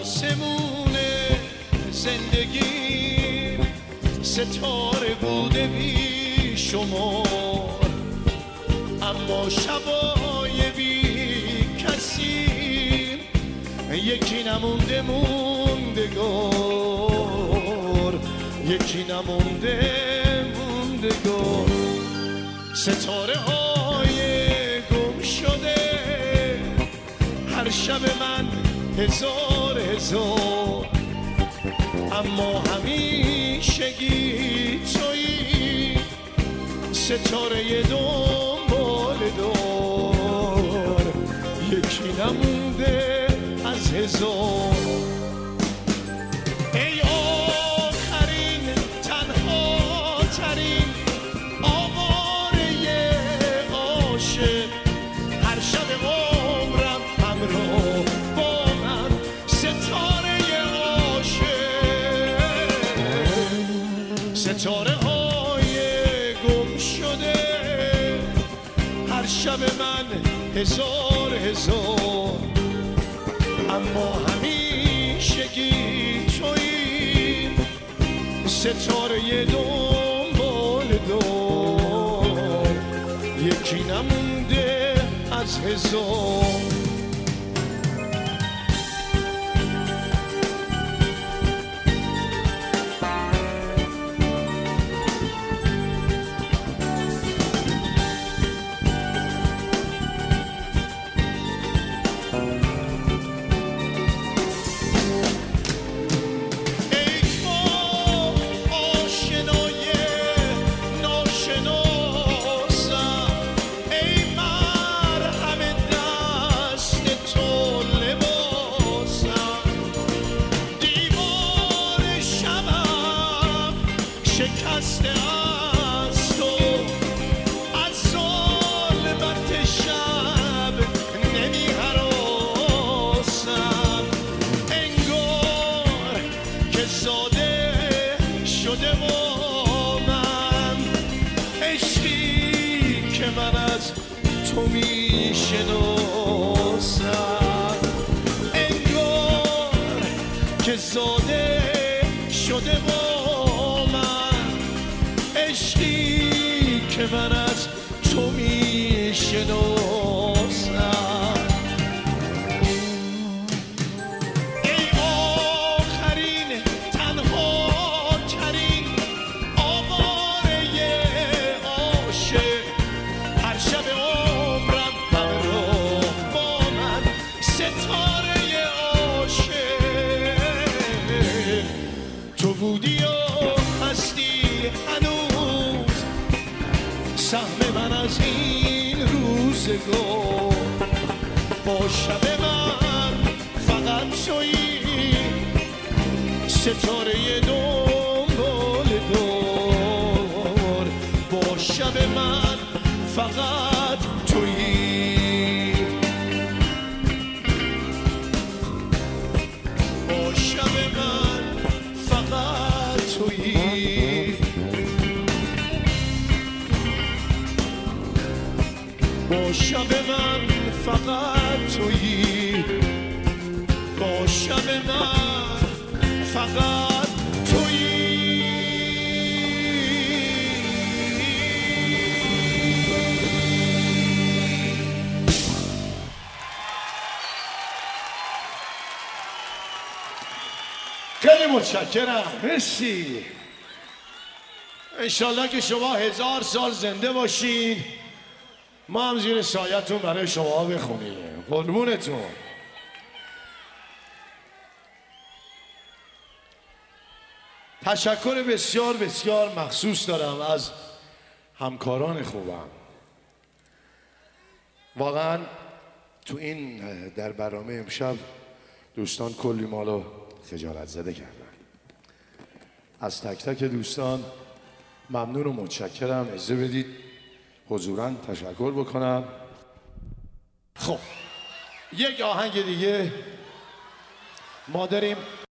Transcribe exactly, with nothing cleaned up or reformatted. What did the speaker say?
آسمون زندگی ستاره بوده بی شمار، اما شبای بی کسی یکی نمونده موندگار، یکی نمونده موندگار. ستاره های گم شده هر شب من هزار هزار، اما همیشگی تویی ستاره دنبال دار، یکی نمونده از هزار. ای آخرین تنها ترین آواره عاشق، هر شب عمرم همراه با من ستاره عاشق. ستاره های گم شده هر شب من هزار هزار، اما همیشگی تویی ستاره دنبال دار، یکی نمونده از هزار. شکسته از تو از ظلمت شب نمی هراسم، انگار که زاده شده با من عشقی که من از تو می شناسم، انگار که زاده شده با عشقی که من از تو می شناسم. ای آخرین تنها ترین آواره عاشق، هر شب عمرم همراه با من ستاره عاشق. تو بودی و هستی هنوز سهم من از این روزگار، با شب من فقط تویی ستاره دنبال دار، با شب من فقط تویی، با شب من فقط تویی، با شب من فقط تویی، با شب من فقط تویی. خیلی متشکرم، مرسی. انشالله که شما هزار سال زنده باشین، ما هم زیر سایتون برای شما بخونیم. قربونتون. تشکر بسیار بسیار مخصوص دارم از همکاران خوبم. واقعا تو این در برنامه امشب دوستان کلی مالو خجالت زده کردن. از تک تک دوستان ممنون و متشکرم. اجازه بدید حضوراً تشکر بکنم. خب یک آهنگ دیگه ما داریم.